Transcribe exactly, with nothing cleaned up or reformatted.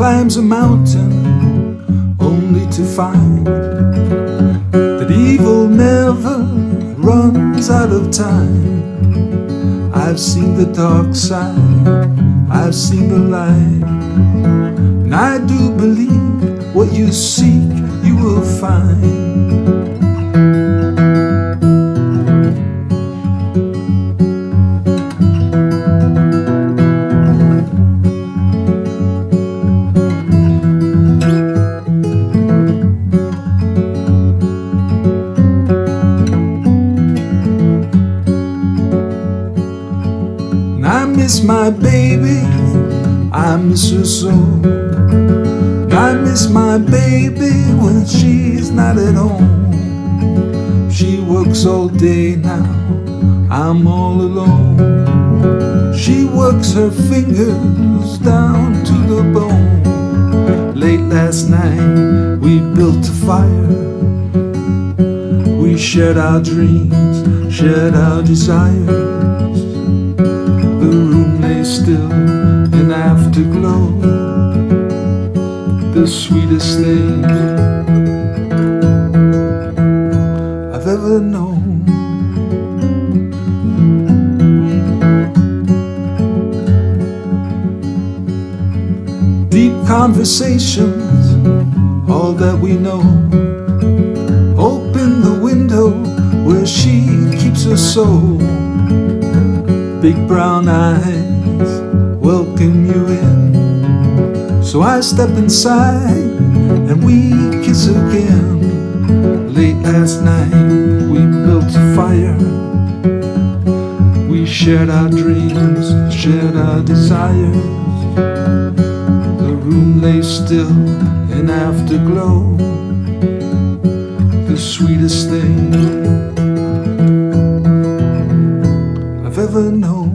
climbs a mountain only to find that evil never runs out of time. I've seen the dark side, I've seen the light, and I do believe what you seek you will find. I miss my baby, I miss her so. I miss my baby when she's not at home. She works all day now, I'm all alone. She works her fingers down to the bone. Late last night we built a fire. We shared our dreams, shared our desires. The room lay still in afterglow, the sweetest thing I've ever known. Deep conversations, all that we know. Open the window where she keeps her soul. Big brown eyes welcome you in. So I step inside and we kiss again. Late last night we built a fire. We shared our dreams, shared our desires. The room lay still in afterglow, the sweetest thing I've ever known.